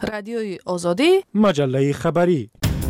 رادیوی آزادی، مجله خبری.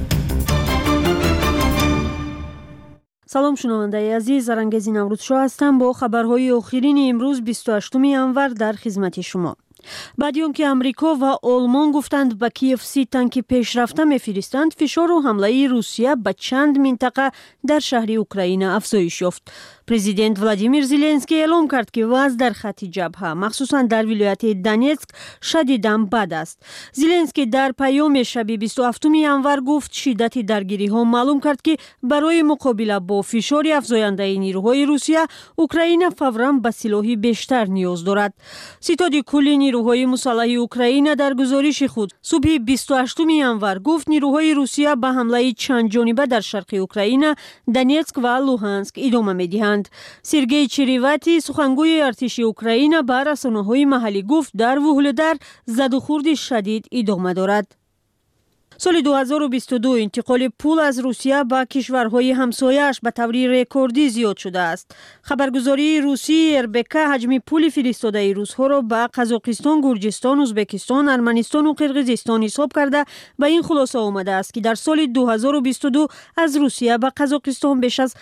سلام شنوندگان عزیز، زرنگزی نوروزشاه هستم با خبرهای آخرین امروز 28 ینور در خدمت شما. بعد اینکه امریکا و آلمان گفتند به کیف 30 تانک پیشرفته میفرستند، فشار و حمله روسیه به چند منطقه در شهر اوکراین افزایش یافت. پرزیدنت ولادیمیر زلنسکی اعلام کرد که وضع در خط جبهه مخصوصا در ولایت دونتسک شدیداً بد است. زلنسکی در پیام شب 27 ینور گفت شدت درگیری ها معلوم کرد که برای مقابله با فشار افزاینده نیروهای روسیه، اوکراین فوراً به سلاح بیشتر نیاز دارد. ستاد کل نیروهای مسلح اوکراین در گزارش خود صبح 28 ینور گفت نیروهای روسیه به حمله چند جانبه در شرق اوکراین، دونتسک و لوهانسک ادامه می‌دهند. سرگئی چریواتی سخنگوی ارتش اوکراین به رسانه‌های محلی گفت در وهلدار زد و خورد شدید ادامه دارد. سال 2022 انتقال پول از روسیه به کشورهای همسایه‌اش به طور رکوردی زیاد شده است. خبرگزاری روسی RBK حجم پول فرستاده روس‌ها را به قزاقستان، گرجستان، ازبکستان، ارمنستان و قرقیزستان حساب کرده به این خلاصه آمده است که در سال 2022 از روسیه به قزاقستان بیش از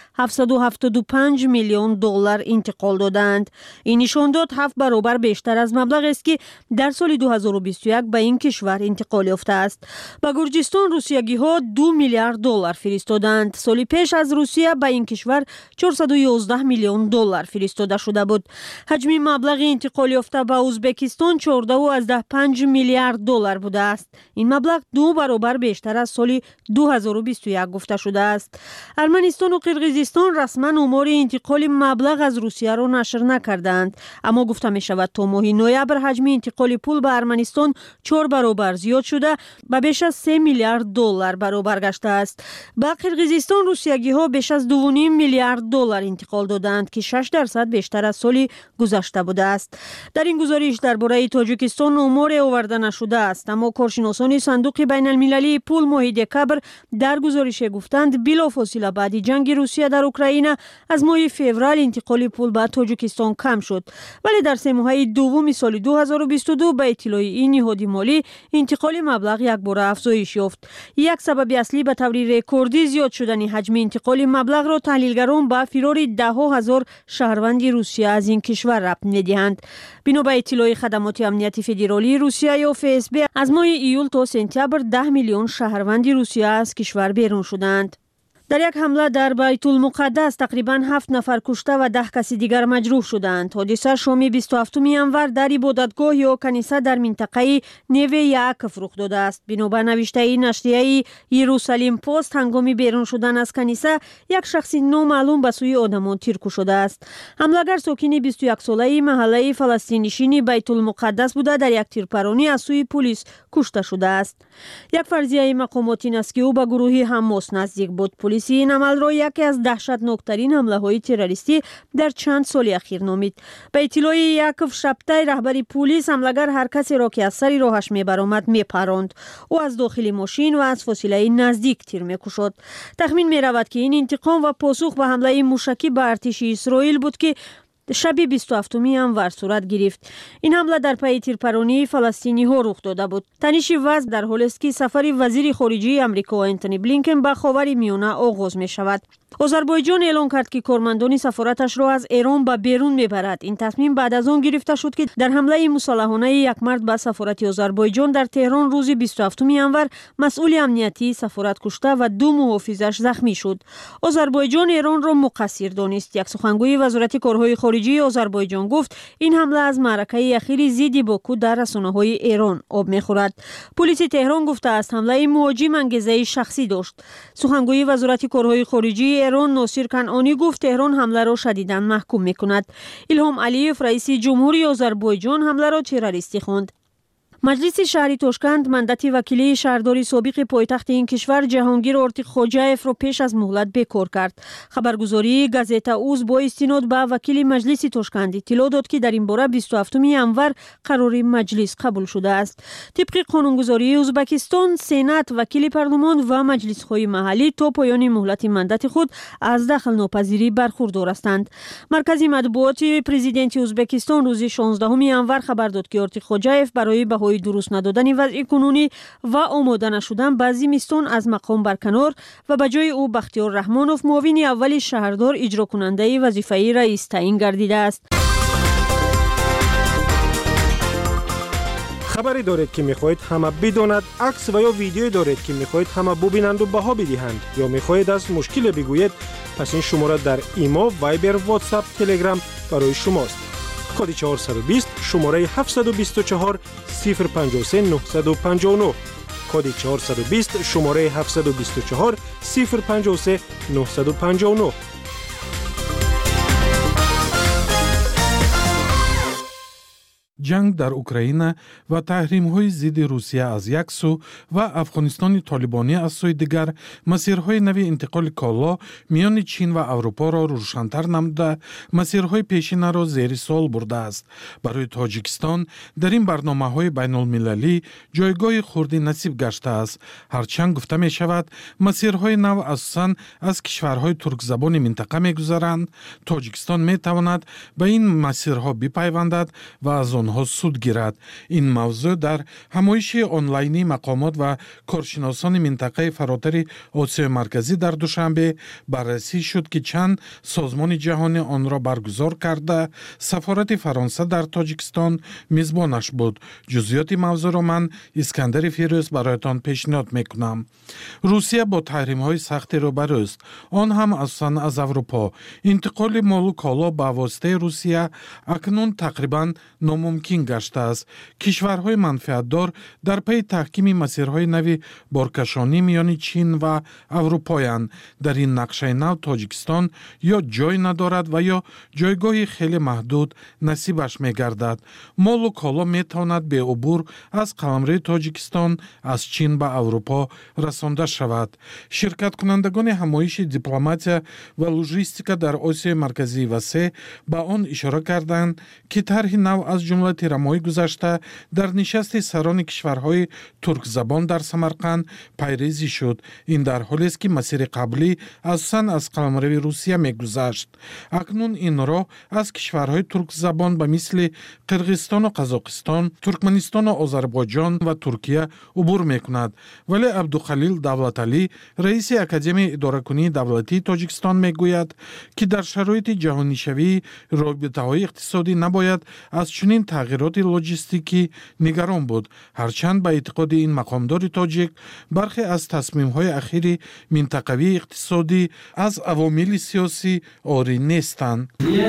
775 میلیون دلار انتقال دادند. این نشان داد 7 برابر بیشتر از مبلغی است که در سال 2021 به این کشور انتقال یافته است. گرجستان روسیگی ها 2 میلیارد دلار فرستادند. سال پیش از روسیه به این کشور 411 میلیون دلار فرستاده شده بود. حجم مبلغ انتقال یافته به ازبکستان 14.5 میلیارد دلار بوده است. این مبلغ 2 برابر بیشتر از سال 2021 گفته شده است. ارمنستان و قرقیزستان رسما آمار انتقال مبلغ از روسیه را نشر نکردند، اما گفته می شود تا ماه نوامبر حجم انتقال پول به ارمنستان 4 برابر زیاد شده و بیش از 3 میلیارد دلار برابر گشته است. به قرقیزستان روسیگی ها بیش از 2.5 میلیارد دلار انتقال دادند که 6% بیشتر از سال گذشته بوده است. در این گزارش درباره تاجیکستان آمار آورده نشده است، اما کارشناسان صندوق بین المللی پول ماه دکبر در گزارش گفتند بلافاصله بعد جنگ روسیه در اوکراین از ماه فوریه انتقال پول به تاجیکستان کم شد، ولی در 3 ماهه دوم سال 2022 به اطلاع این نهاد مالی انتقال مبلغ یک بار افزایش یافت. یک سبب اصلی به طور رکوردی زیاد شدن حجم انتقال مبلغ را تحلیلگران به فرار 10,000 شهروند روسیه از این کشور ربط می‌دهند. بنا به اطلاع خدمات امنیت فدرالی روسیه یا FSB از ماه ایول تا سپتامبر 10 میلیون شهروند روسیه از کشور بیرون شدند. در یک حمله در بیت المقدس تقریباً 7 نفر کشته و 10 کس دیگر مجروح شدند. حادثه شام 27 ینور در عبادتگاه یا کنیسه در منطقه نیو یعقوب رخ داده است. بنا به نوشته نشریه یروشلیم پست، هنگام بیرون شدن از کنیسه یک شخص نامعلوم به سوی آدمان تیر شده است. حمله‌گر ساکن 21 ساله محله فلسطین نشین بیت المقدس بوده در یک تیرپرانی از سوی پلیس کشته شده است. یک فرضیه مقامات این است که او به گروه حماس نزدیک بود. پلیس این عمل را یکی از دهشتناکترین حمله‌های تروریستی در چند سال اخیر نامید. به اطلاع یعقوب شبتای رهبر پلیس، حمله‌گر هر کسی را که از سر راهش می‌برآمد می‌پراند. او از داخل ماشین و از فاصله نزدیک تیر می‌کشد. تخمین می‌رود که این انتقام و پاسخ به حمله موشکی به ارتش اسرائیل بود که شب 27 ینور صورت گرفت. این حمله در پی تیرپرانی فلسطینی ها رخ داده بود. تنش وضع در حالی است که سفر وزیر خارجه آمریکا انتونی بلینکن به خاورمیانه آغاز می شود. آذربایجان اعلام کرد که کارمندان سفارتش را از ایران به بیرون میبرد. این تصمیم بعد از آن گرفته شد که در حمله مسلحانه یک مرد به سفارت آذربایجان در تهران روز 27 ینور مسئول امنیتی سفارت کشته و 2 محافظش زخمی شد. آذربایجان ایران را مقصر دانست. یک سخنگوی وزارت کارهای خارجه آذربایجان گفت این حمله از معرکه اخیر ضد باکو در رسانه‌های ایران آب می‌خورد. پلیس تهران گفته است حمله مهاجم انگیزه شخصی داشت. سخنگوی وزارت کارهای خارجه ایران ناصر کنعانی گفت تهران حمله را شدیداً محکوم می‌کند. الهام علیف رئیس جمهوری آذربایجان حمله را تروریستی خواند. مجلس شهری تاشکند مندت وکیلی شهرداری سابق پایتخت این کشور جهانگیر آرتیق‌خواجاєف را پیش از مهلت بیکار کرد. خبرگزاری گازeta uz با استناد به وکیل مجلس تاشکند اطلاع داد که در این باره 27 ینور قرار مجلس قبول شده است. طبق قانونگذاری ازبکستان، سنات، وکیل پارلمان و مجلس‌های محلی تا پایان مهلت مندت خود از دخل ناپذیری برخوردار هستند. مرکز مطبوعات پرزیدنت ازبکستان روز 16 ینور خبر داد که آرتیق‌خواجاєف برای دعوای درست ندادن وضع کنونی و آماده نشدن به زمستان از مقام برکنار و به جای او بختیار رحمانوف معاون اول شهردار اجرا کننده وظیفه رئیس تعیین گردیده است. خبری دارید که میخواهید همه بداند، عکس و یا ویدیویی دارید که میخواهید همه ببینند و بها بدهند یا میخواهید از مشکل بگویید، پس این شماره در ایما، وایبر، واتساپ، تلگرام برای شماست. کد 420 شماره 724 053 959. کد 420 شماره 724 053 959. جنگ در اوکراین و تحریم‌های ضد روسیه از یک سو و افغانستان طالبانی از سوی دیگر مسیرهای نوی انتقال کالا میان چین و اروپا را روشن‌تر نموده، مسیرهای پیشین را زیر سوال برده است. برای تاجیکستان در این برنامه‌های بین‌المللی جایگاه خردی نصیب گشته است. هرچند گفته می شود مسیرهای نو اساساً از کشورهای ترک زبان منطقه می‌گذرند، تاجیکستان می‌تواند به این مسیرها بپیوندد و از آنها سود گیرد. این موضوع در همایش آنلاینی مقامات و کارشناسان منطقه فراتر آسیای مرکزی در دوشنبه بررسی شد که چند سازمان جهانی آن را برگزار کرده. سفارت فرانسه در تاجیکستان میزبانش بود. جزئیات موضوع را من اسکندر فیروز برایتان پیشنهاد میکنم. روسیه با تحریم‌های سخت روبرو است، آن هم اساساً از اروپا. انتقال مال و کالا به واسطه روسیه اکنون تقریباً ناممکن گشته است. کشورهای منفعتدار در پی تحکیم مسیرهای نوی بارکشانی میان چین و اروپایند. در این نقشه نو تاجیکستان یا جای ندارد و یا جایگاه خیلی محدود نصیبش میگردد. مال و کالا میتواند به عبور از قلمرو تاجیکستان از چین به اروپا رسانده شود. شرکت کنندگان همایش دیپلماتیا و لوجستیک در آسیای مرکزی و سه به آن اشاره کردند که طرح نو از جمله تیرماهی گذشته در نشست سران کشورهای ترک زبان در سمرقند پیریزی شد. این در حالی است که مسیر قبلی اساساً از قلمرو روسیه میگذشت. اکنون این راه از کشورهای ترک زبان به مثل قرقیزستان و قزاقستان، ترکمنستان و آذربایجان و ترکیه عبور میکند. ولی عبدالخلیل دولتعلی رئیس اکادمی اداره‌کنی دولتی تاجیکستان میگوید که در شرایط جهانی‌شوی رابطه‌های اقتصادی نباید از چنین تغییرات لوجستیکی نگران بود. هرچند به اعتقاد این مقامدار تاجیک برخی از تصمیم‌های اخیر منطقوی اقتصادی از عوامل سیاسی عاری نیستند.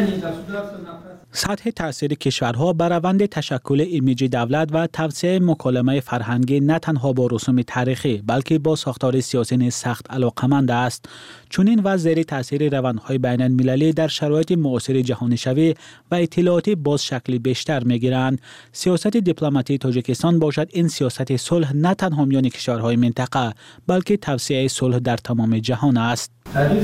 سطح تاثیر کشورها بر روند تشکل ایمیج دولت و توسعه مکالمه فرهنگی نه تنها با رسوم تاریخی بلکه با ساختار سیاسی سخت علاقمند است. چنین و زیر تاثیر روندهای بین المللی در شرایط معاصر جهانی شوی و اطلاعاتی باز شکل بیشتر میگیرند. سیاست دیپلماتی تاجیکستان باشد این سیاست صلح نه تنها میان کشورهای منطقه بلکه توسعه صلح در تمام جهان است.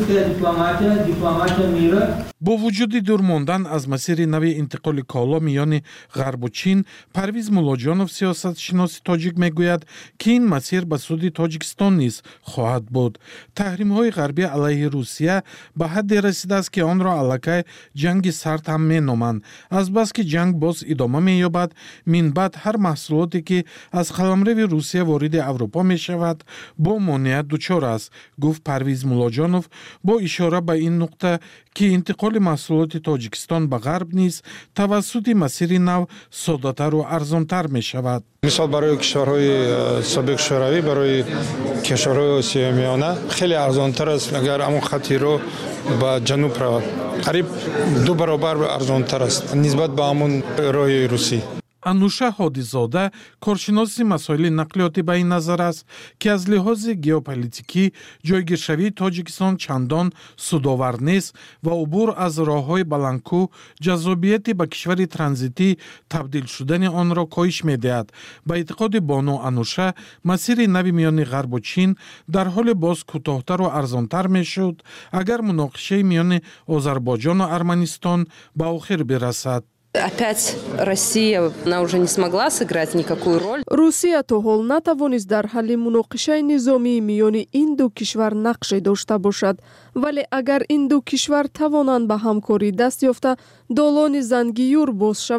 با وجود دور ماندن از مسیر نوی انتقال کالا میان غرب و چین، پرویز مولاجانوف سیاست شناس تاجیک میگوید که این مسیر به سود تاجیکستان نیز خواهد بود. تحریم های غربی علیه روسیه به حد رسیده است که آن را علاقه جنگ سرد هم مینامند. از بس که جنگ باز ادامه مییابد، من بعد هر محصولاتی که از قلمرو روسیه وارد اروپا می شود با مانعیت دچار است، گفت پرویز مولاجانوف با اشاره به این نقطه که انتقال محصولات تاجیکستان به غرب نیز توسط مسیر نو ساده‌تر و ارزان‌تر می شود. مثال برای کشورهای سابق شوروی، برای کشورهای آسیای میانه خیلی ارزان‌تر است اگر همون خطی رو به جنوب رود. قریب 2 برابر ارزان‌تر است نسبت به همون راه روسی. انوشه هادیزاده کارشناس مسائل نقلیاتی به این نظر است که از لحاظ ژئوپلیتیکی جایگیرشوی تاجیکستان چندان سودآور نیست و عبور از راههای بلندکو جذابیت به کشور ترانزیتی تبدیل شدن آن را کاهش می‌دهد. به اعتقاد بانو انوشه مسیر نوی میان غرب و چین در حال باز کوتاه‌تر و ارزان‌تر می‌شد اگر مناقشه میان آذربایجان و ارمنستان به آخر برسد. Опять Россия, она уже не смогла сыграть никакую роль. Русия то ҳол натавонист дар ҳалли муноқишаи низомии миёни ин ду кишвар нақше дошта бошад. Вале агар ин ду кишвар тавонанд ба ҳамкорӣ даст ёфта долони зангиюр боз шавад,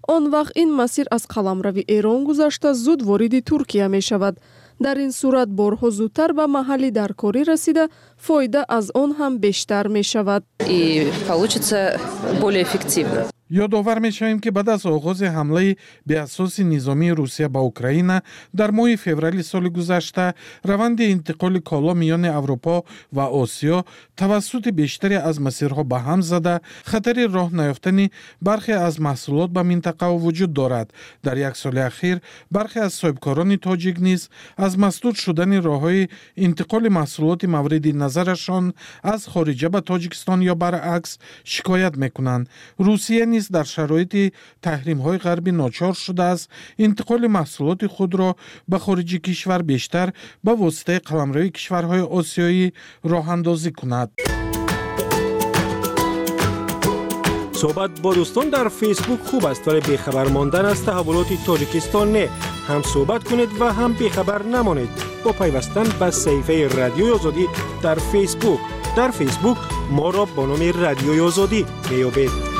он вақт ин масир аз қаламрави Эрон гузашта зуд вориди Туркия мешавад. дар ин сурат борҳо зудтар ба маҳалли даркорӣ расида фоида аз он ҳам бештар мешавад. И получится более эффективно. یادآور می‌شویم که بعد از آغاز حمله به اساس نظامی روسیه به اوکراین در ماه فوریه سال گذشته روند انتقال کالا میان اروپا و آسیا توسط بیشتری از مسیرها به هم زده خطر راه نیافتن برخی از محصولات به منطقه وجود دارد. در یک سال اخیر برخی از صاحبکاران تاجیک نیز از مسدود شدن راههای انتقال محصولات مورد نظرشان از خارجه به تاجیکستان یا برعکس شکایت می‌کنند. روسیه در شرایط تحریم‌های غربی ناچار شده است انتقال محصولات خود را به خارج کشور بیشتر به واسطه قلمروی کشورهای آسیایی راه اندازی کند. صحبت با دوستان در فیسبوک خوب است ولی بیخبر ماندن از تحولات تاجیکستان نه. هم صحبت کنید و هم بیخبر نمانید با پیوستن به صفحه رادیوی آزادی در فیسبوک. در فیسبوک ما را با نام رادیوی آزادی بیابید.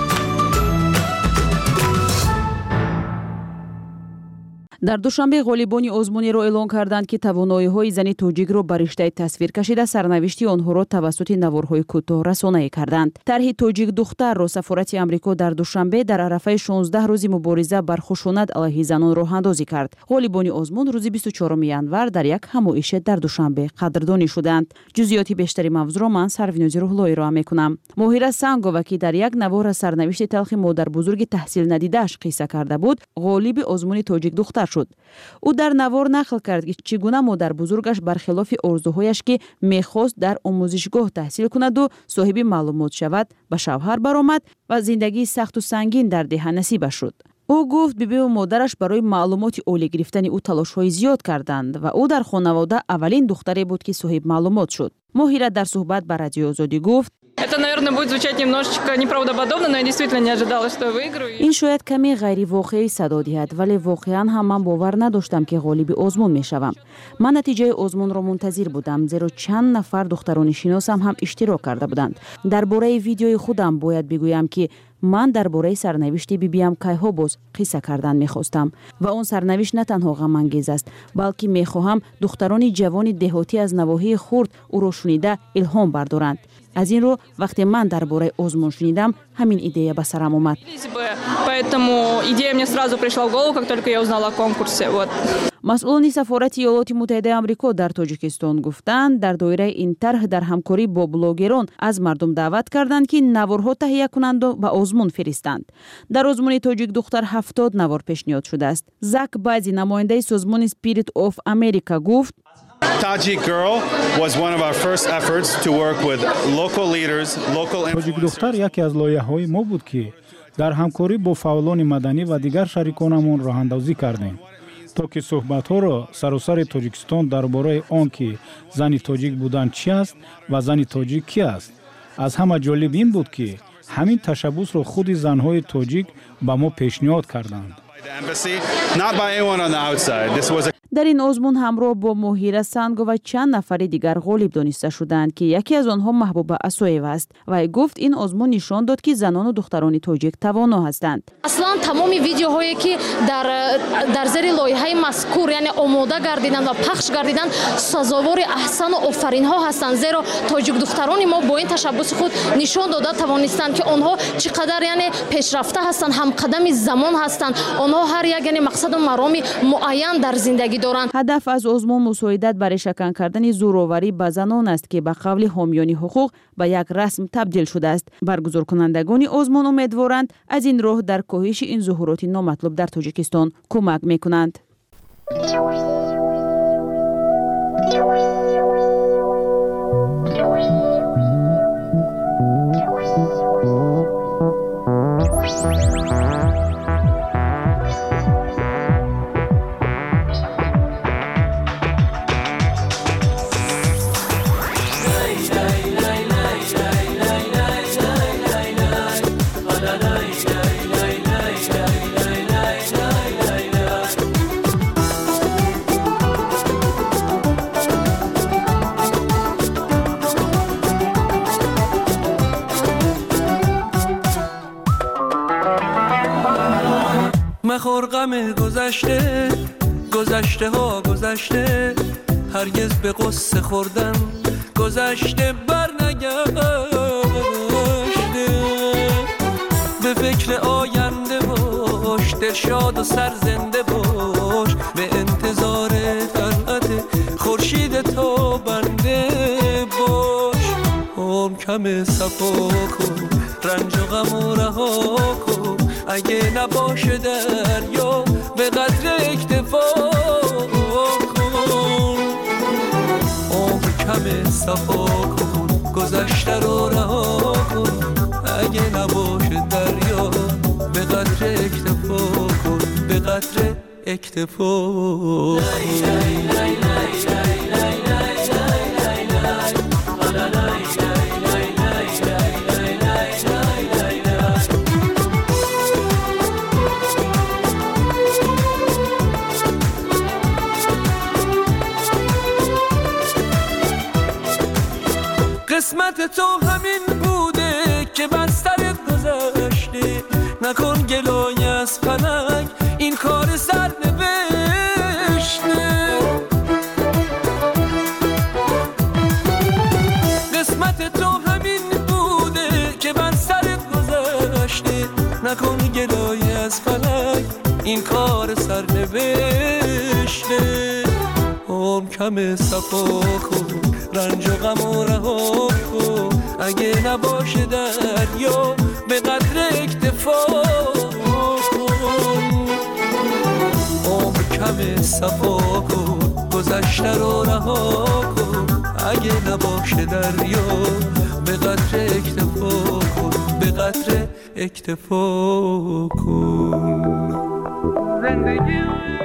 дар душанбе ғолибони озмунеро эълон карданд ки тавоноиҳои зани тоҷикро ба риштаи тасвир кашида сарнавишти онҳоро тавассути наворҳои кӯтоҳ расонаӣ карданд. тарҳи тоҷик духтарро сафорати амрико дар душанбе дар арафаи 16 рӯзи мубориза бар хушунат алайҳи занон роҳандозӣ кард. ғолибони озмун рӯзи 24 январ дар як ҳамоише дар душанбе қадрдонӣ шуданд. ҷузъиёти бештари мавзӯъро ман Сарвинози Рӯҳлоӣ роа мекунам. моҳира Сангова ки дар як навор аз сарнавишти талхи модарбузурги таҳсилнадидааш қисса карда буд ғолиби озмуни тоҷик духтар шуд. ӯ дар навор нақл кард ки чӣ гуна модарбузургаш бархилофи орзуҳояш ки мехост дар омӯзишгоҳ таҳсил кунаду соҳиби маълумот шавад ба шавҳар баромад ва зиндагии сахту сангин дар деҳа насибаш шуд. ӯ гуфт бибиву модараш барои маълумоти олӣ гирифтани ӯ талошҳои зиёд карданд ва ӯ дар хонавода аввалин духтаре буд ки соҳиб маълумот шуд. моҳира дар суҳбат ба Радиои Озодӣ гуфт: Это, наверное, будет звучать немножечко неправдоподобно, но я действительно не ожидала, что я выиграю. ин шояд каме ғайривоқеӣ садо диҳад, вале воқеан ҳам ман бовар надоштам ки ғолиби озмун мешавам. ман натиҷаи озмунро мунтазир будам, зеро чанд нафар духтарони шиносам ҳам иштирок карда буданд. дар бораи видеои худам бояд бигӯям ки ман дар бораи сарнавишти бибиам кайҳо боз қисса кардан мехостам ва он сарнавишт на танҳо ғамангез аст, балки мехоҳам духтарони ҷавони деҳотӣ аз навоҳии хурд ӯро шунида илҳом бардоранд. аз ин рӯ вақте ман дар бораи озмун шунидам ҳамин идея ба сарам омад. Поэтому идея мне сразу пришла в голову, как только я узнала о конкурсе. масъулони сафорати иёлоти муттаҳидаи амрико дар тоҷикистон гуфтанд дар доираи ин тарҳ дар ҳамкорӣ бо блогерон аз мардум даъват карданд ки наворҳо таҳия кунанду ба озмун фиристанд. дар озмуни тоҷик духтар 70 навор пешниҳод шудааст. зак баъзи намояндаи созмони Spirit of America гуфт: Tajik Girl was one of our first efforts to work with local leaders, local Tajik духтар яке аз лоиҳаҳои мо буд ки дар ҳамкорӣ бо фаъолони маданӣ ва дигар шариконамон роҳандозӣ кардем, то ки суҳбатҳоро саросари Тоҷикистон дар бораи он ки зани тоҷик будан чӣ аст ва зани тоҷик кӣ аст. аз ҳама ҷолиб ин буд ки ҳамин ташаббусро худи занҳои тоҷик ба мо пешниҳод карданд. дар ин озмун ҳамроҳ бо моҳира Сангова чанд нафари дигар ғолиб дониста шуданд ки яке аз онҳо Маҳбуба Асоева аст. вай гуфт ин озмун нишон дод ки занону духтарони тоҷик тавоно ҳастанд. аслан тамоми видеоҳое ки дар зери лоиҳаи мазкур яъне омода гардиданд ва пахш гардиданд сазовори аҳсану офаринҳо ҳастанд, зеро тоҷик духтарони мо бо ин ташаббуси худ нишон дода тавонистанд ки онҳо чӣ қадар яъне пешрафта ҳастанд, ҳамқадами замон ҳастанд. онҳо ҳар як яъне мақсаду мароми муайян дар зиндагӣ доранд. ҳадаф аз озмун мусоидат ба решакан кардани зӯроварӣ ба занон аст ки ба қавли ҳомиёни ҳуқуқ ба як расм табдил шудааст. баргузоркунандагони озмун умедворанд аз ин роҳ дар коҳиши ин зуҳуроти номатлуб дар Тоҷикистон кӯмак мекунанд. غم گذشته، گذشته ها گذشته، هرگز به قصه خوردن گذشته بر نگشته. به فکر آینده باش، دل شاد و سرزنده باش، به انتظار طلعت خورشید تو بنده باش. عمر کم صفا کن، رنج و غم و رها کن، اگه نباشه دریا به قدر اکتفا کن. عمر کم صفا کن، گذشته رو رها کن، اگه نباشه دریا به قدر اکتفا کن، به قدر اکتفا. قسمت تو همین بوده که بسترت گذشته، نکن گلای از فلک این کار سرنوشته. قسمت تو همین بوده که بسترت گذشته، نکن گلای از فلک این کار سرنوشته. عمر کم صفا کن، رنج و غم و رها کن، اگه نباشه دریا به قدر اکتفا کن. عمر کم صفا کن، گذشته رو رها کن، اگه نباشه دریا به قدر اکتفا کن، به قدر اکتفا کن. زندگی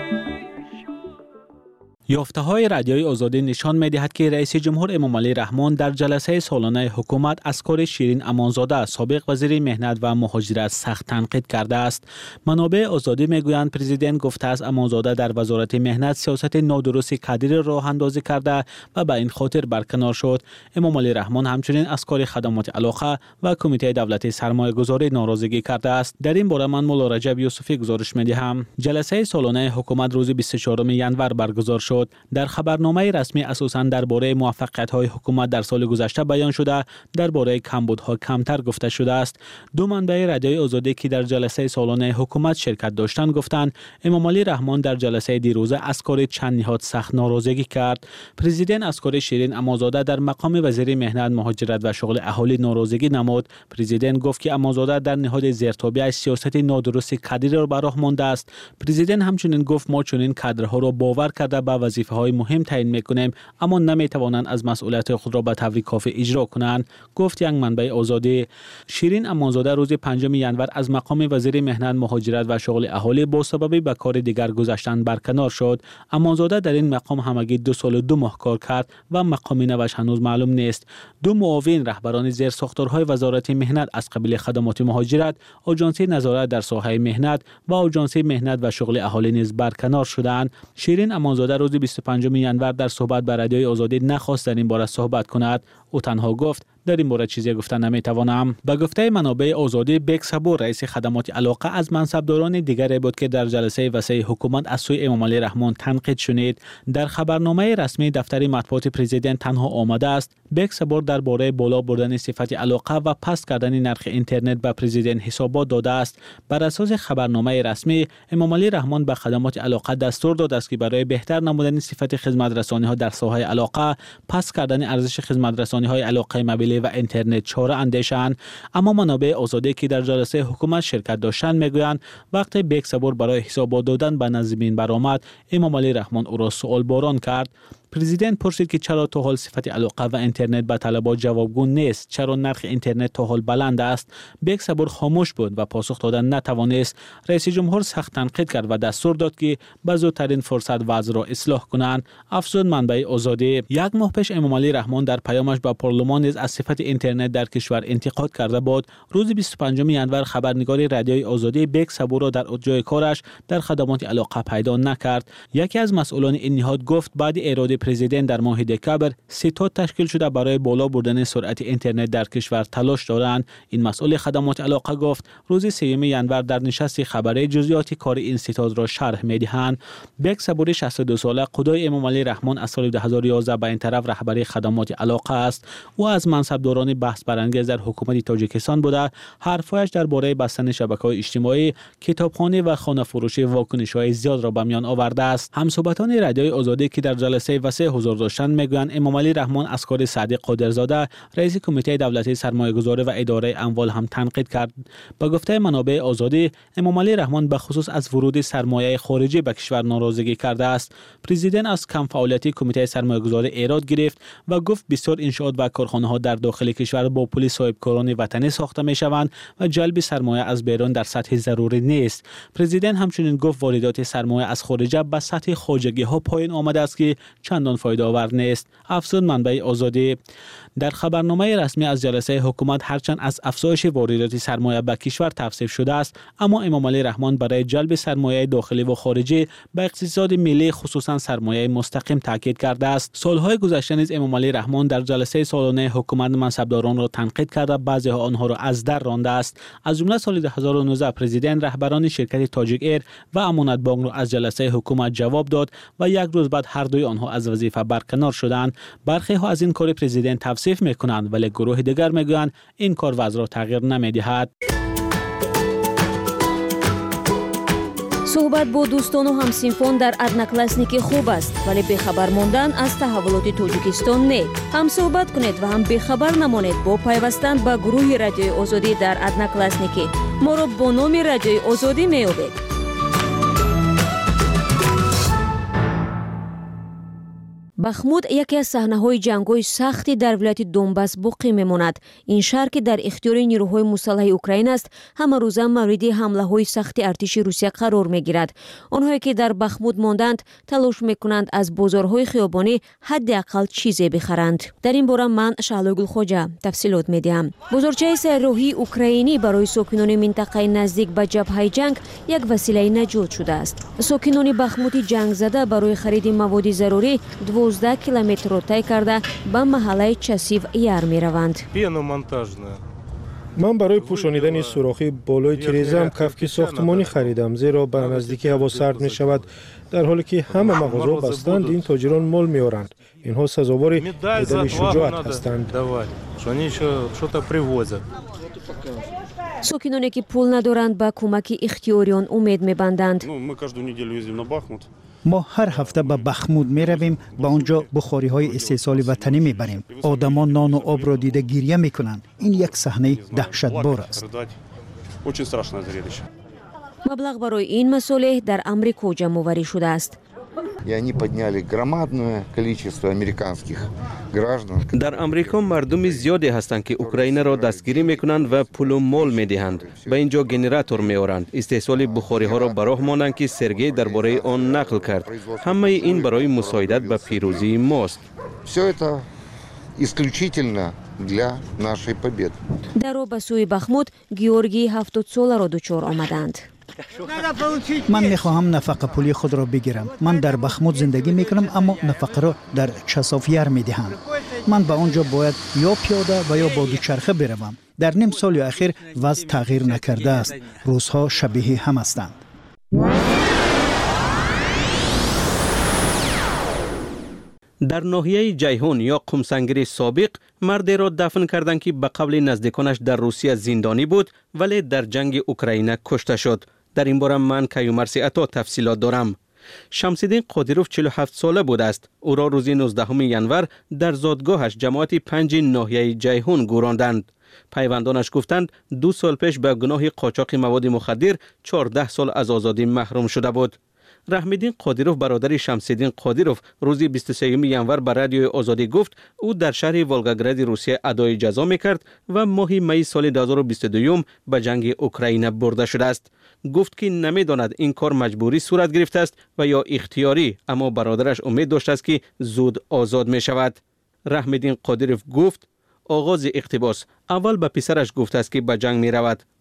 یافته‌های رادیوی آزادی نشان می‌دهد که رئیس جمهور امامعلی رحمان در جلسه سالانه حکومت از کار شیرین امانزاده سابق وزیر مهنت و مهاجرت سخت تنقید کرده است. منابع آزادی می‌گویند پرزیدنت گفته است امانزاده در وزارت مهنت سیاست نادرست کادر راه اندازی کرده و به این خاطر برکنار شد. امامعلی رحمان همچنین از کار خدمات علاقه و کمیته دولتی سرمایه‌گذاری ناراضگی کرده است. در این باره من مولا رجب یوسفی گزارش می‌دهم. جلسه سالانه حکومت روز 24 ژانویه برگزار شد. در خبرنامه رسمی اساساً درباره موفقیت‌های حکومت در سال گذشته بیان شده، درباره کمبودها کمتر گفته شده است. دو منبع رادیوی آزادی که در جلسه سالانه حکومت شرکت داشتند گفتند امامعلی رحمان در جلسه دیروزه از کار چند نهاد سخت ناراضگی کرد. پرزیدنت از کار شیرین امانزاده در مقام وزیر مهنت، مهاجرت و شغل اهالی ناراضگی نمود. پرزیدنت گفت که امانزاده در نهاد زیرتابی سیاست نادرست کادر را به راه مانده است. پرزیدنت همچنین گفت ما چنین کادرها را باور کرده به وظیفه‌های مهم تعیین می‌کنیم اما نمی‌توانند از مسئولیت خود را به طور کافی اجرا کنند، گفت یک منبع آزادی. شیرین امانزاده روز 5 ژانویه از مقام وزیر مهنت، مهاجرت و شغل اهالی با سبب به کار دیگر گذاشتن برکنار شد. امانزاده در این مقام همگی 2 سال و 2 ماه کار کرد و مقام نوش هنوز معلوم نیست. دو معاون رهبران زیر ساختارهای وزارت مهنت از قبیل خدمات مهاجرت، آژانسی نظارت در ساحه مهنت و آژانسی مهنت و شغل اهالی نیز برکنار شدند. شیرین امانزاده روز 25 ژانویه در صحبت با رادیوی آزادی نخواست در این باره صحبت کند. او تنها گفت در این باره چیزی گفتن نمیتوانم. به گفته منابع آزادی، بیگ صبور رئیس خدمات علاقه از منصبداران دیگری بود که در جلسه وسیع حکومت از سوی امامعلی رحمان تنقید شنید. در خبرنامه رسمی دفتر مطبوعات پرزیدنت تنها آمده است بیگ صبور درباره بالا بردن صفت علاقه و پست کردن نرخ اینترنت به پرزیدنت حسابات داده است. بر اساس خبرنامه رسمی، امامعلی رحمان به خدمات علاقه دستور داده است که برای بهتر نمودن صفت خدمت رسانی ها در ساحه علاقه، پست کردن ارزش خدمت رسانی های علاقه موبیل و اینترنت چاره اندیشند. اما منابع آزادی که در جلسه حکومت شرکت داشتند میگویند وقتی بیگ صبور برای حسابات دادن به نظمین برآمد، امامعلی رحمان او را سوال باران کرد. پرزیدنت پرسید که چرا تا حال صفت علاقه و اینترنت به طلبات جوابگو نیست، چرا نرخ اینترنت تا حال بلند است. بیگ صبور خاموش بود و پاسخ دادن نتوانست. رئیس جمهور سخت تنقید کرد و دستور داد که به زودترین فرصت وضع را اصلاح کنند. افزود منبع آزادی. یک ماه پیش امامعلی رحمان در پیامش به پارلمان نیز از صفت اینترنت در کشور انتقاد کرده بود. روز 25 ژانویه خبرنگار رادیوی آزادی بیگ صبور را در جای کارش در خدمات علاقه پیدا نکرد. یکی از مسئولان این نهاد گفت بعد اراده پرزیدنت در ماه دکبر ستاد تشکیل شده برای بالا بردن سرعت اینترنت در کشور تلاش دارند. این مسئول خدمات علاقه گفت روز 3 ینور در نشست خبری جزئیات کار این ستاد را شرح می‌دهند. بک صبوری 62 ساله خدای امام علی رحمان از سال 2011 به این طرف رهبری خدمات علاقه است. او از منصبداران بحث برانگیز در حکومت تاجیکستان بوده. حرفایش درباره بستن شبکه‌های اجتماعی، کتابخانه و خانه فروشی واکنش‌های زیاد را به میان آورده است. همصحبتان رادیوی آزادی که در جلسه وسیع حضور داشتند میگویند امام علی رحمان از کار صادق قادرزاده رئیس کمیته دولتی سرمایه‌گذاری و اداره اموال هم تنقید کرد. با گفته منابع آزادی امام علی رحمان به خصوص از ورود سرمایه خارجی به کشور ناراضگی کرده است. پرزیدنت از کم فعالیتی کمیته سرمایه‌گذاری ایراد گرفت و گفت بسیار انشاءات و کارخانه‌ها در داخل کشور با پول صاحبکاران وطنی ساخته می‌شوند و جلب سرمایه از بیرون در سطح ضروری نیست. پرزیدنت همچنین گفت واردات سرمایه از خارج به سطح خواجگی‌ها پایین آمده است که چندان فایده آور نیست. افزود منبع آزادی. در خبرنامه رسمی از جلسه حکومت هرچند از افزایش واردات سرمایه به کشور توصیف شده است، اما امام علی رحمان برای جلب سرمایه داخلی و خارجی به اقتصاد ملی خصوصا سرمایه مستقیم تاکید کرده است. سالهای گذشته نیز امام علی رحمان در جلسه سالانه حکومت منصبداران را تنقید کرده، بعضی آنها را از در رانده است. از جمله سال 2019 پرزیدنت رهبران شرکت تاجیک ایر و امانت بانک را از جلسه حکومت جواب داد و یک روز بعد هر دوی آنها از وظیفه برکنار شدند. برخی ها از این کار پرزیدنت توصیف میکنند، ولی گروه دیگر میگویند این کار وضع را تغییر نمیدهد. صحبت با دوستان و همسینفان در ادناکلاسنیکی خوب است، ولی بخبر ماندن از تحولات تاجیکستان نه. هم صحبت کنید و هم بخبر نمانید با پیوستن به گروه رادیوی آزادی در ادناکلاسنیکی. ما را با نام رادیوی آزادی میابید. بخمود یکی از صحنه‌های جنگ‌های سختی در ولایت دونباس باقی می‌ماند. این شهر که در اختیار نیروهای مسلح اوکراین است، همه روزه مورد حمله‌های سخت ارتش روسیه قرار می‌گیرد. آنهایی که در بخمود ماندند، تلاش می‌کنند از بازارهای خیابانی حداقل چیزی بخرند. در این باره من شعله گلخوجه تفصیلات می‌دهم. بازارچه سیاحتی اوکراینی برای ساکنان منطقه نزدیک به جبهه جنگ یک وسیله نجات شده است. ساکنان بخمود جنگ زده برای خرید مواد ضروری 12 کیلومتر را طی کرده به محله چسیو یار می روند. من برای پوشانیدن سوراخی بالای تریزم کفک ساختمانی خریدم، زیرا به نزدیکی هوا سرد می شود. در حالی که همه مغازه بستند، این تاجران مال می آورند. اینها سزاوار مدال شجاعت هستند. ساکنانی که پول ندارند به کمک اختیاریان امید می بندند. ما هر هفته به بخمود می رویم، با اونجا بخاری های استحصال وطنی می بریم. آدمان نان و آب را دیده گریه می کنند. این یک صحنه دهشتبار است. مبلغ برای این مسئله در امریکا جمع‌آوری شده است. در امریکا مردم زیادی هستند که اوکراین را دستگیری میکنند و پول و مال میدهند. به اینجا گنراتور میآورند. استحصال بخاری ها را براه مانند که سرگئی درباره آن نقل کرد. همه این برای مساعدت به پیروزی ماست. در به سوی بخمود گیورگی 70 ساله را دچار آمدند. من میخواهم نفقه پولی خود را بگیرم. من در بخمود زندگی میکنم، اما نفقه را در چسافیر میدهم. من به آنجا باید یا پیاده و یا با دوچرخه بروم. در نیم سال اخیر وضع تغییر نکرده است. روزها شبیه هم هستند. در ناحیه جیهون یا قمسنگری سابق مردی را دفن کردند که به قول نزدیکانش در روسیه زندانی بود ولی در جنگ اوکراین کشته شد. در این باره من کیومرث عطا تفصیلات دارم. شمس‌الدین قادیروف 47 ساله بود است. او را روز 19 ینور در زادگاهش جماعت 5 ناحیه جیهون گوراندند. پیوندانش گفتند 2 سال پیش به گناه قاچاق مواد مخدر 14 سال از آزادی محروم شده بود. رحم‌الدین قادیروف برادر شمس‌الدین قادیروف روز 23 ینور به رادیوی آزادی گفت او در شهر ولگاگراد روسیه ادای جزا میکرد و ماه می سال 2022 به جنگ اوکراین برده شده است. گفت که نمیداند این کار مجبوری صورت گرفته است و یا اختیاری، اما برادرش امید داشت است که زود آزاد می شود. رحم‌الدین قادیروف گفت آغاز اقتباس اول به پسرش گفته است که به جنگ می رود.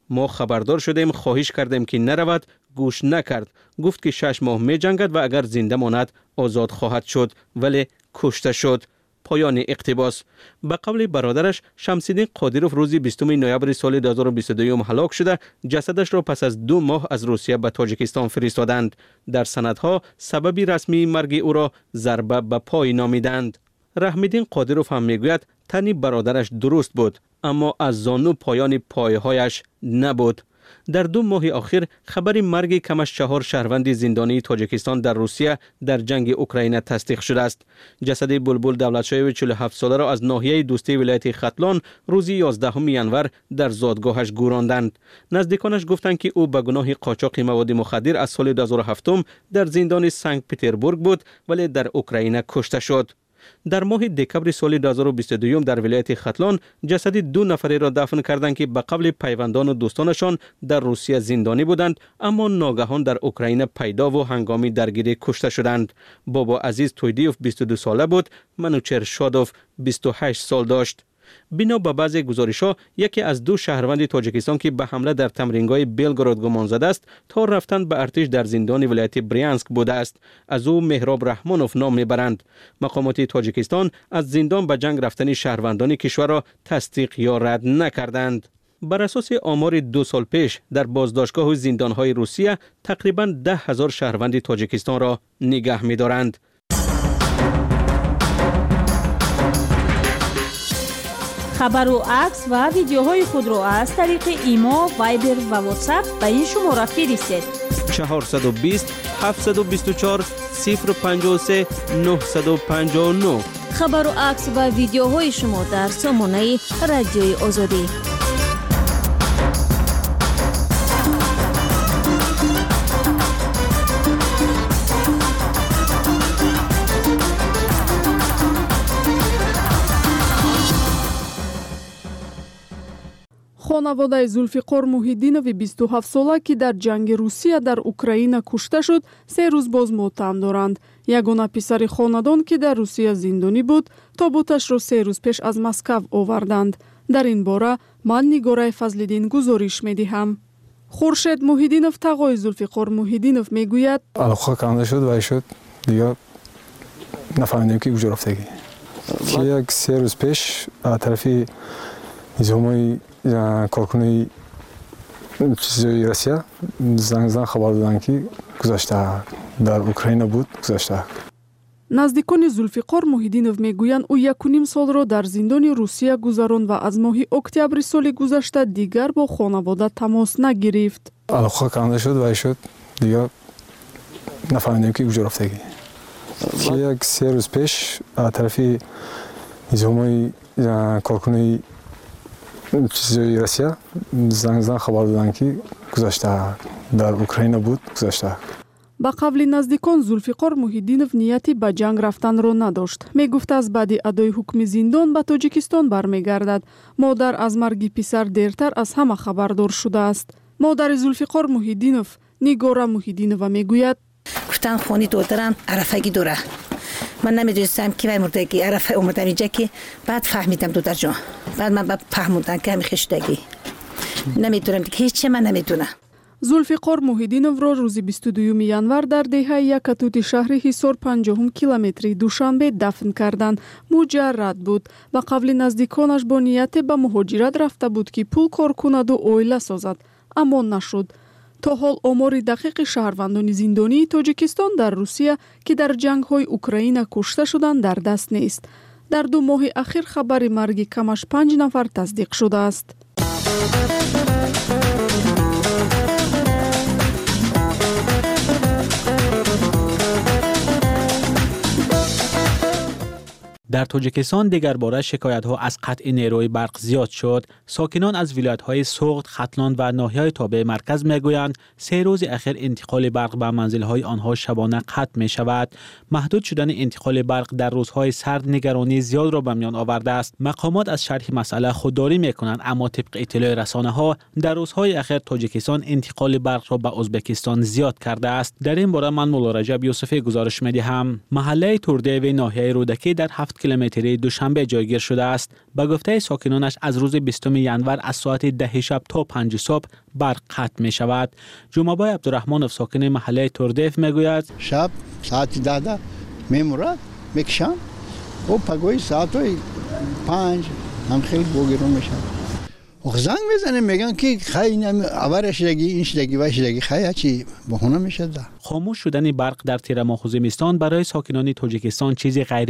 ما خبردار شدیم، خواهش کردیم که نرود، گوش نکرد. گفت که 6 ماه می جنگد و اگر زنده ماند آزاد خواهد شد، ولی کشته شد. پایان اقتباس. به قول برادرش شمس‌الدین قادروف روز 20 نوامبر سال 2022 هلاک شده، جسدش را پس از 2 ماه از روسیه به تاجیکستان فرستادند. در سندها سبب رسمی مرگ او را ضربه به پای نامیدند. رحم‌الدین قادروف هم میگوید تن برادرش درست بود، اما از زانو پایان پایهایش نبود. در 2 ماه اخیر خبر مرگ کمش 4 شهروند زندانی تاجیکستان در روسیه در جنگ اوکراین تصدیق شده است. جسد بلبل دولتشاه 47 ساله را از ناحیه دوستی ولایت ختلان روز 11 ژانویه در زادگاهش گوراندند. نزدیکانش گفتند که او به گناه قاچاق مواد مخدر از سال 2007 در زندان سنت پترزبورگ بود، ولی در اوکراین کشته شد. در ماه دکمبر سال 2022 در ولایت ختلان جسد 2 نفره را دفن کردند که به قبل پیوندان و دوستانشان در روسیه زندانی بودند، اما ناگهان در اوکراین پیدا و هنگامی درگیری کشته شدند. بابا عزیز تویدیوف 22 ساله بود، منوچهر شادوف 28 سال داشت. بنا به بعضی گزارش‌ها یکی از 2 شهروند تاجیکستان که به حمله در تمرینگاه بلگراد گمان زده است تا رفتن به ارتش در زندان ولایت بریانسک بوده است. از او مهراب رحمانوف نام میبرند. مقامات تاجیکستان از زندان به جنگ رفتن شهروندان کشور را تصدیق یا رد نکردند. بر اساس آمار 2 سال پیش در بازداشتگاه و زندان‌های روسیه تقریباً 10,000 شهروند تاجیکستان را نگه می‌دارند. خبر و عکس و ویدیوهای خود را از طریق ایما، وایبر و واتساپ به این شماره فرستید. 420 724 053 959. خبر و عکس و ویدیوهای شما در سامانه رادیوی آزادی. خانواده زولفیقار موحیدینوی 27 ساله که در جنگ روسیه در اوکراین کشته شد 3 روز باز ماتم دارند. یگانه پسر خاندان که در روسیه زندانی بود تابوتش را 3 روز پیش از مسکو آوردند. در این باره من نگاره فضل‌الدین گزارش می‌دهم. خورشید موحیدینوف تقای زولفیقار موحیدینوف میگوید علاقه کنده شد و شد دیگه نفهمیدیم که کجا رفته که یک 3 روز پیش از طرف نظامی کارکنای چیزی روسیه زنگ خبر دادن که گذشته در اوکراین بود گذشته. نزدیکان زولفیقار موحیدینوف میگویند او 1.5 سال را در زندان روسیه گذراند و از ماه اکتبر سال گذشته دیگر با خانواده تماس نگرفت. علاقه کنده شد و شد دیگه نفهمیدیم که کجا رفته که یک 3 روز پیش از طرف نظامی کارکنای چیزی روسیه زنگ خبر دادن که گذشته در اوکراین بود گذشته. با قبل نزدیکان زولفیقار موحیدینوف نیتی به جنگ رفتن را نداشت. میگفت از بعد ادای حکم زندان به تاجیکستان برمیگردد. مادر از مرگ پسر دیرتر از همه خبردار شده است. مادر زولفیقار موحیدینوف نیگاره موحیدینووا میگوید گفتن خونی دادرم عرفگی دوره. من نمیدونستم که وای مردگی عرفه اومدم اینجا که بعد فهمیدم دادر جان. بعد من فهمیدم که همین خشتگی نمیدونم دیگه هیچ من نمیدونم. زولفیقار موحیدینوف را روز 22 январ در دهه یکتوت شهر حصار 50 کیلومتری دوشنبه دفن کردند. مجرد بود و قبل نزدیکانش با نیت به مهاجرت رفته بود که پول کار کند و عائله سازد، اما نشد. تا حال آمار دقیق شهروندان زندانی تاجیکستان در روسیه که در جنگ‌های اوکراین کشته شدند در دست نیست. در 2 ماه اخیر خبر مرگ کمش 5 نفر تصدیق شده است. در تاجیکستان دیگر باره شکایت‌ها از قطع نیروی برق زیاد شد. ساکنان از ولایت‌های سوغد، ختلان و ناحیه‌های تابع مرکز می‌گویند 3 روز اخیر انتقال برق به منزل‌های آنها شبانه قطع می‌شود. محدود شدن انتقال برق در روزهای سرد نگرانی زیاد را به میان آورده است. مقامات از شرح مسئله خودداری می‌کنند، اما طبق اطلاع رسانه‌ها در روزهای اخیر تاجیکستان انتقال برق را به ازبکستان زیاد کرده است. در این باره من مولا رجب یوسفی گزارش می‌دهم. محله توردی و ناحیه رودکی در 7 7 کیلومتری دوشنبه جایگیر شده است. به گفته ساکنانش از روز 20 ینور از ساعت 10 شب تا 5 صبح برق قطع می شود. جمعه‌بای عبدالرحمنов ساکن محله توردیف میگوید شب ساعت 10 میمورد میکشن و پگوی ساعت 5 هم خیلی بگیرون میشن. زنگ میزنه میگن که خیلی آوارش شدگی این شدگی و شدگی خیلی چی بهونه میشه. خاموش شدن برق در تیر ماه خوزمستان برای ساکنان تاجیکستان چیزی غیر